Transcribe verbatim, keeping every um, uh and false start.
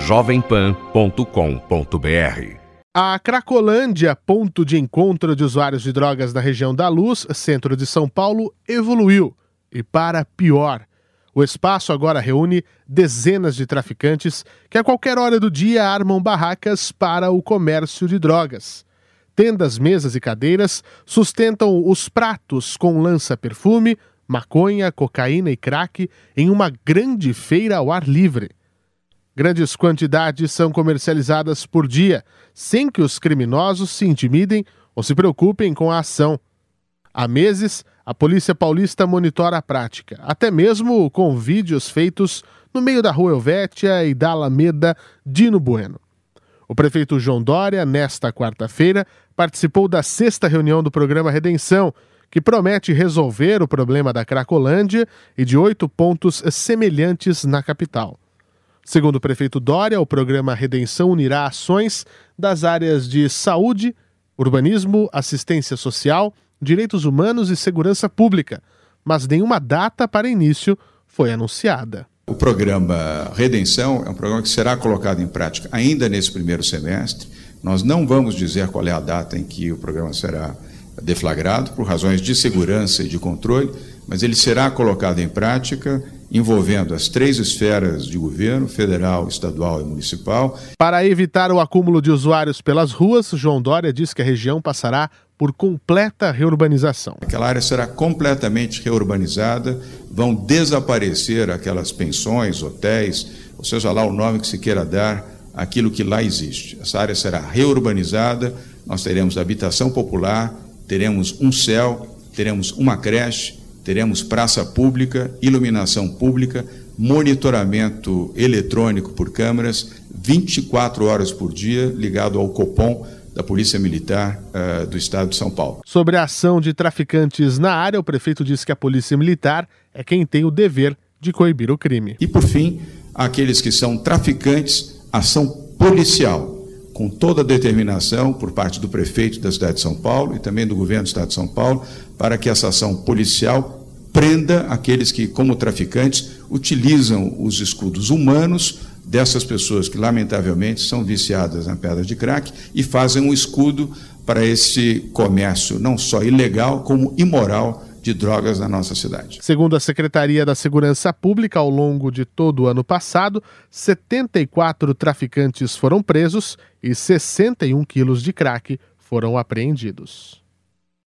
jovem pan ponto com ponto br. A Cracolândia, ponto de encontro de usuários de drogas na região da Luz, centro de São Paulo, evoluiu. E para pior, o espaço agora reúne dezenas de traficantes que a qualquer hora do dia armam barracas para o comércio de drogas. Tendas, mesas e cadeiras sustentam os pratos com lança-perfume, maconha, cocaína e crack em uma grande feira ao ar livre. Grandes quantidades são comercializadas por dia, sem que os criminosos se intimidem ou se preocupem com a ação. Há meses, a Polícia Paulista monitora a prática, até mesmo com vídeos feitos no meio da Rua Helvétia e da Alameda Dino Bueno. O prefeito João Dória, nesta quarta-feira, participou da sexta reunião do programa Redenção, que promete resolver o problema da Cracolândia e de oito pontos semelhantes na capital. Segundo o prefeito Dória, o programa Redenção unirá ações das áreas de saúde, urbanismo, assistência social, direitos humanos e segurança pública, mas nenhuma data para início foi anunciada. O programa Redenção é um programa que será colocado em prática ainda nesse primeiro semestre. Nós não vamos dizer qual é a data em que o programa será deflagrado, por razões de segurança e de controle, mas ele será colocado em prática envolvendo as três esferas de governo, federal, estadual e municipal. Para evitar o acúmulo de usuários pelas ruas, João Dória diz que a região passará por completa reurbanização. Aquela área será completamente reurbanizada, vão desaparecer aquelas pensões, hotéis, ou seja lá o nome que se queira dar àquilo que lá existe. Essa área será reurbanizada, nós teremos habitação popular, teremos um céu, teremos uma creche, teremos praça pública, iluminação pública, monitoramento eletrônico por câmeras, vinte e quatro horas por dia, ligado ao Copom da Polícia Militar uh, do Estado de São Paulo. Sobre a ação de traficantes na área, o prefeito disse que a Polícia Militar é quem tem o dever de coibir o crime. E, por fim, aqueles que são traficantes, ação policial, com toda a determinação por parte do prefeito da cidade de São Paulo e também do governo do Estado de São Paulo, para que essa ação policial prenda aqueles que, como traficantes, utilizam os escudos humanos dessas pessoas que, lamentavelmente, são viciadas na pedra de crack e fazem um escudo para esse comércio não só ilegal, como imoral de drogas na nossa cidade. Segundo a Secretaria da Segurança Pública, ao longo de todo o ano passado, setenta e quatro traficantes foram presos e sessenta e um quilos de crack foram apreendidos.